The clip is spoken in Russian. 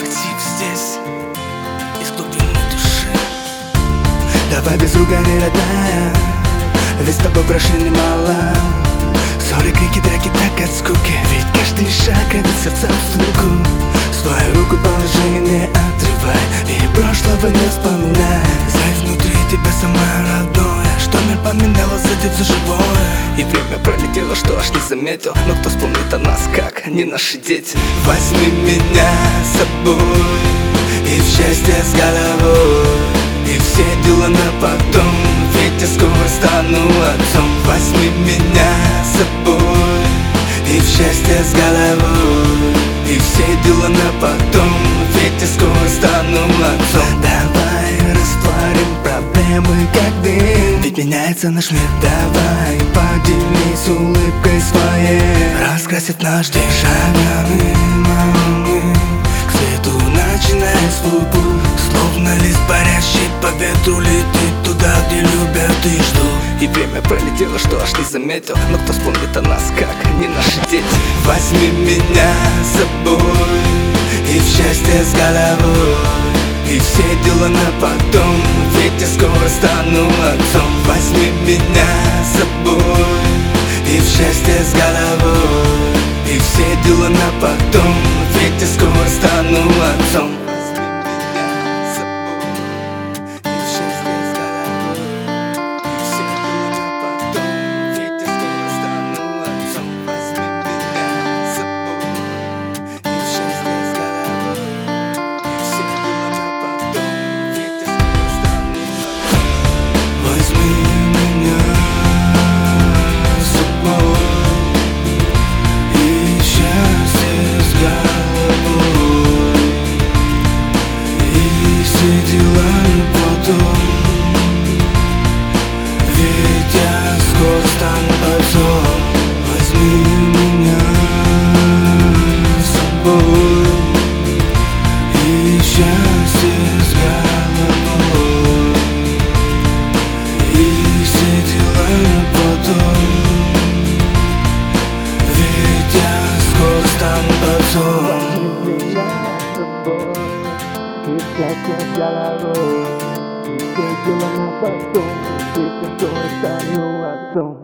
актив здесь из глубины души. Давай без ругани, родная, ведь с тобой прошло немало. Ссоры, крики, драки так от скуки, ведь каждый шаг это сердца в слугу. Свою руку положи, не отрывай, и прошлого не вспоминай. Знай, внутри тебя самое родное, что мир поменяло, зайдет за живое. И время пролетело, что аж не заметил, но кто вспомнит о нас, как не наши дети. Возьми меня с собой и в счастье с головой, и все дела на потом, ведь я скоро стану отцом. Возьми меня с собой и в счастье с головой, и все дела на потом, ведь я скоро стану отцом. Давай растворим проблемы как дым, ведь меняется наш мир. Давай поделись улыбкой своей, раскрасит наш день. Шагами мы к свету, начиная с луку, словно лист парящий по ветру, летит туда, где любят и ждут. И время пролетело, что аж не заметил, но кто вспомнит о нас, как не наши дети. Возьми меня с собой и в счастье с головой, и все дела на потом, ведь я скоро стану отцом. Возьми меня с собой и в счастье с головой, и все дела на потом, ведь я скоро стану отцом. Ведь я скоро стану отцом. Возьми меня с собой и счастье с головой, и все дела потом, ведь я скоро стану отцом. Возьми меня с собой и счастье с головой, и все дела на потом, ведь я скоро стану отцом.